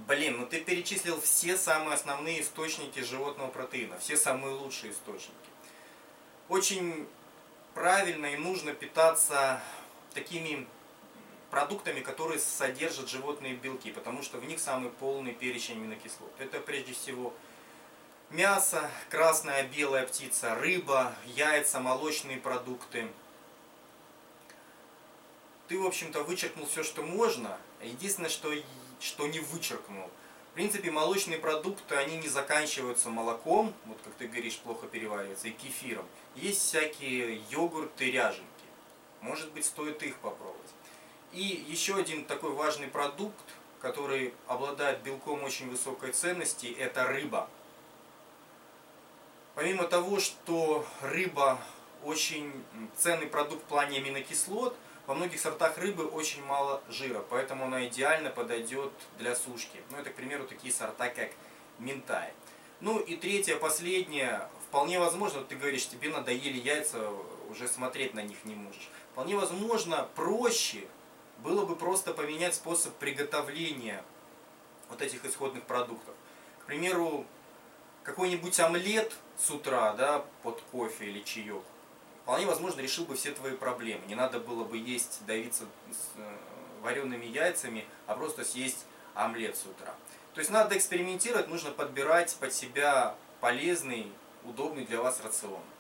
Блин, ну ты перечислил все самые основные источники животного протеина, все самые лучшие источники. Очень правильно и нужно питаться такими продуктами, которые содержат животные белки, потому что в них самый полный перечень аминокислот. Это прежде всего мясо, красная, белая птица, рыба, яйца, молочные продукты. Ты, в общем-то, вычеркнул все, что можно. Единственное, что не вычеркнул. В принципе, молочные продукты, они не заканчиваются молоком, вот как ты говоришь, плохо переваривается, и кефиром. Есть всякие йогурты, ряженки. Может быть, стоит их попробовать. И еще один такой важный продукт, который обладает белком очень высокой ценности, это рыба. Помимо того, что рыба очень ценный продукт в плане аминокислот, во многих сортах рыбы очень мало жира, поэтому она идеально подойдет для сушки. Ну, это, к примеру, такие сорта, как минтай. Ну и третье, последнее. Вполне возможно, ты говоришь, тебе надоели яйца, уже смотреть на них не можешь. Вполне возможно, проще было бы просто поменять способ приготовления вот этих исходных продуктов. К примеру, какой-нибудь омлет с утра, да, под кофе или чаек, вполне возможно решил бы все твои проблемы. Не надо было бы давиться с вареными яйцами, а просто съесть омлет с утра. То есть надо экспериментировать, нужно подбирать под себя полезный, удобный для вас рацион.